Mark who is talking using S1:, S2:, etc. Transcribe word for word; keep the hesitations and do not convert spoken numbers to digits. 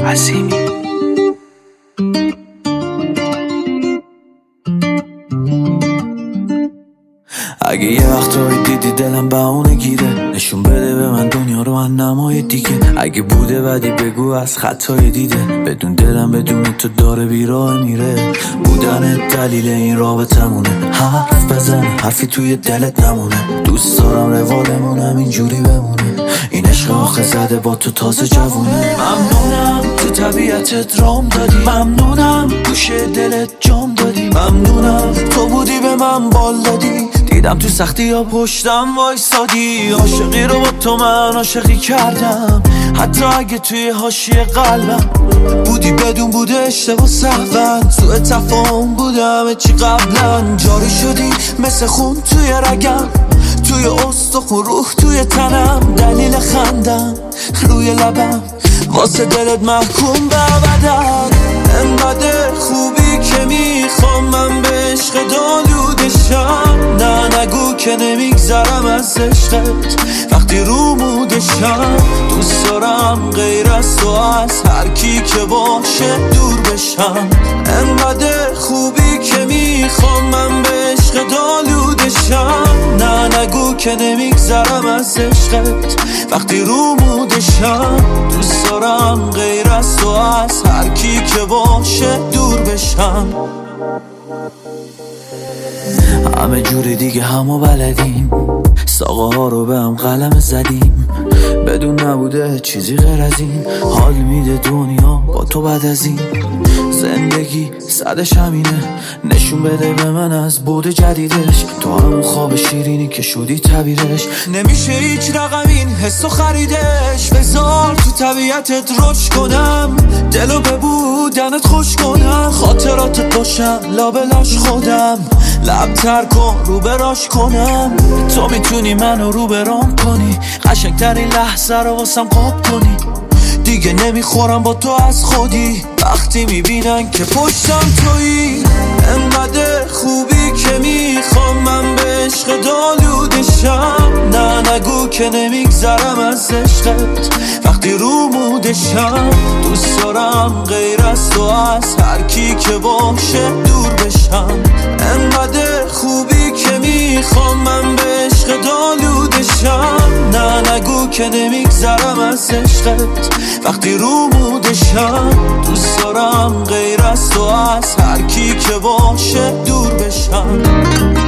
S1: عظیمی. اگه یه وقتایی دیدی دلم بهونه گیره، نشون بده به من دنیا رو من نمای دیگه. اگه بوده بدی بگو از خطای دیده، بدون دلم بدون تو داره بیراه میره. بودن دلیل این رابطمونه، حرف بزن حرفی توی دلت نمونه. دوست دارم روالمونم اینجوری بمونه، این عشق آخه زده با تو تازه جوونه. ممنونم تو طبیعتت رام دادی، ممنونم گوشه دلت جام دادی، ممنونم تو بودی به من بال دادی. دیدم تو سختی ها پشتم وایسادی، عاشقی رو با تو من عاشقی کردم. حتی اگه توی حاشیه قلبم بودی بدون بوده اشتباه سهون، سوء تفاهم بودم چی قبلا. جاری شدی مثل خون توی رگم، توی استخون روح توی تنم. دلیل خندم روی لبم، واسه دلت محکوم به ابدم. انقدر خوبی که میخوام من به عشق دالودشم. نه نگو که نمیگذرم از عشقت وقتی رو مودشم. دوست دارم غیر از تو از هر کی که باشه دور بشم. انقدر خوبی که میخوام من به عشق دالودشم. نه نگو که نمیگذرم از عشقت وقتی رو مودشم. دوست دارم غیر از تو از هر کی که باشه دور بشم. همه جوری دیگه همو بلدیم، ساقه ها رو به هم قلم زدیم. بدون نبوده چیزی غیر از این، حال میده دنیا با تو بعد از این. زندگی صدش همینه، نشون بده به من از بود جدیدش. تو همون خواب شیرینی که شدی تعبیرش، نمیشه هیچ رقم این حسو خریدش. بذار تو طبیعتت رشد کنم، دلو به بودنت خوش کنم. خاطراتت باشم لابلاش خودم، لب تر کن رو براش کنم. تو میتونی منو رو برام کنی، قشنگترین لحظه رو واسم قاب کنی. دیگه نمیخورم با تو از خودی، وقتی میبینن که پشتم تویی. انقدر خوبی که میخوام من به عشق دالودشم. نه نگو که نمیگذرم از عشقت وقتی رو مودشم. دوست دارم غیر از تو از هر کی که باشه دور بشم. انقدر خوبی که میخوام من به عشق دالودشم. نه نگو که نمیگذرم از عشقت وقتی رو مودشم. دوست دارم غیر از تو از هر کی که باشه دور بشم.